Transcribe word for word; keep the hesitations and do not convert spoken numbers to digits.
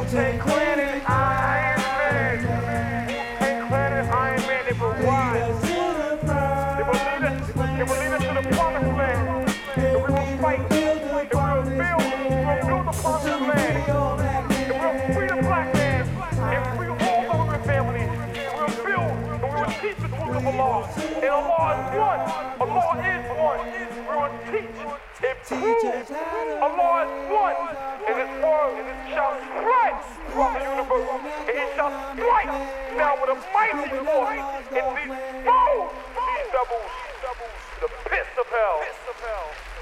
Wu-Tang Clan and Iron Man. Wu-Tang Clan and Iron Man, they will rise. They will lead us, they will lead us to the promised land. And we will fight, and we will build, we will build the promised land. And we will free the black man, and free all other families. And we will build, and we will teach the truth of Allah. And Allah is one. Allah is one. We will teach and prove Allah is one. And His word shall strike throughout the universe. And it shall strike now with a mighty force. And these foes, these devils, the pits of hell.